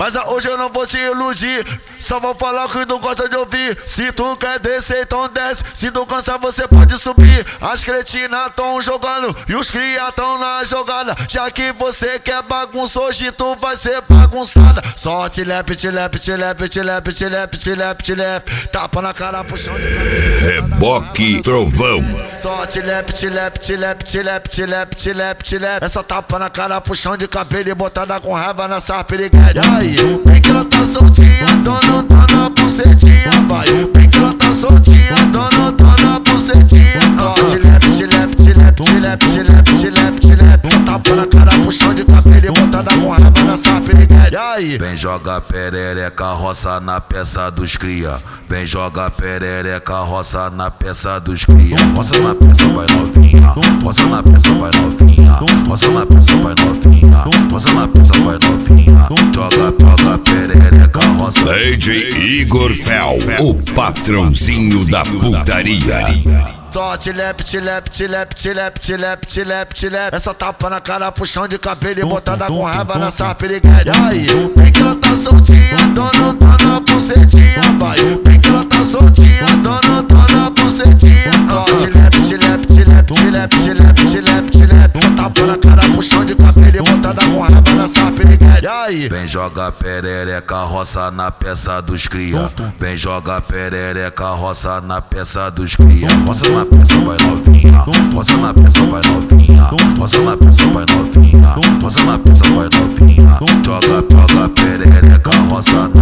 Mas hoje eu não vou te iludir, só vou falar o que tu gosta de ouvir. Se tu quer descer, então desce. Se tu cansar, você pode subir. As cretinas tão jogando e os cria tão na jogada. Já que você quer bagunça, hoje tu vai ser bagunçada. Só tilepe, tilepe, tilepe, tilepe, tilepe, tilepe, tilepe. Tapa na cara, puxão de cabelo. Reboque Trovão. Só tilepe, tilepe, tilepe, tilepe, tilepe, tilepe, tilepe. Essa tapa na cara, puxão de cabelo e botada com raiva nessa piriguete. Aí, bem que ela tá soltinha, dona bucetinha. Vai, bem que ela tá soltinha, dona bucetinha. Só tilepe, tilepe, tilepe, tilepe, tilepe, tilepe, tilepe. Tapa na cara, puxão de cabelo e botada com raiva nessa piriguete. Aí, vem joga perereca, roça na peça dos cria. Vem joga perereca, roça na peça dos cria. Roça na peça, vai novinha. Roça na peça, vai novinha. Roça na peça, vai novinha. Roça na peça, vai novinha. Joga perereca, roça. DJ Igor Fel, o patrãozinho da putaria. Só tilepe, tilepe, tilepe, tilepe, tilepe, tilepe, tilepe. Essa tapa na cara, puxão de cabelo e botada com raiva nessa piriguete. Aí, bem que ela tá soltinha, dona bucetinha. Vai, bem que ela tá soltinha, dona bucetinha. Só tilepe, tilepe, tilepe, tilepe, tilepe, tilepe, tilepe. Tapa na cara, puxão de cabelo e botada com raiva nessa piriguete. Aí, vem joga perereca, roça na peça dos cria. Vem joga perereca, roça na peça dos cria. Roça na peça, vai novinha. Roça na peça, vai novinha. Roça na peça, vai novinha. Roça na peça, vai novinha. Joga perereca, roça